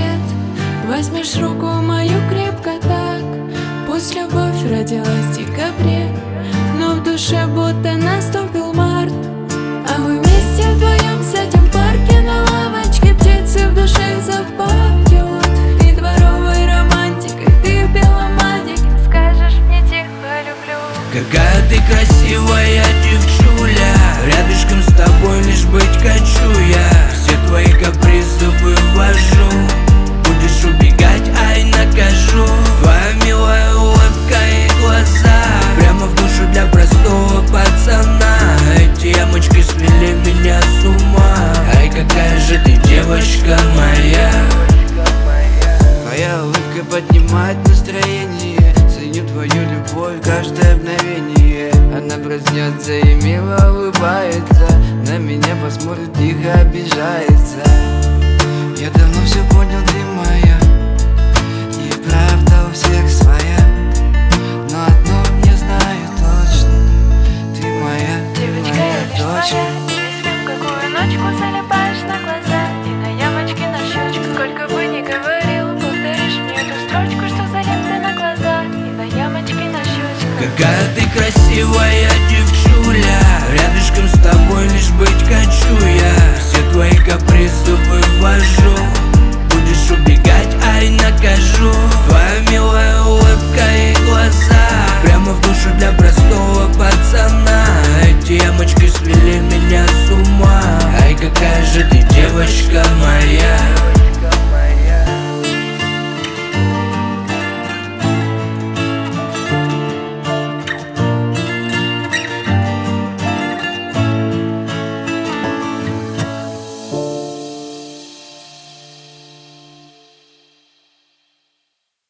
рассвет, возьмешь руку мою крепко так. Пусть любовь родилась в декабре, но в душе будто наступил март. А мы вместе вдвоем сядем в парке на лавочке, птицы в душе запоют. И дворовой романтикой ты в белом адике скажешь мне тихо люблю. Какая ты красивая девчуля, рядышком с тобой лишь быть хочу я. Все твои капризы вывожу, будешь убегать, ай накажу. Твоя милая улыбка и глаза прямо в душу для простого пацана. Эти ямочки свели меня с ума. Ай, какая же ты девочка моя. Твоя улыбка поднимает настроение, ценю твою любовь каждое мгновение. Она проснется и мило улыбается, на меня посмотрит, тихо обижается. Я давно все понял, ты моя, и правда у всех своя. Но одно я знаю точно, ты моя, ты Девочка, моя я лишь дочь. твоя, и в какую ночку залипаешь на глаза. И на ямочке на щечек, сколько бы ни говорил, повторишь мне эту строчку, что залита на глаза. И на ямочке на щечек. Какая ты красивая девчуля, рядышком с тобой лишь быть хочу я. Все твои капризы вывожу,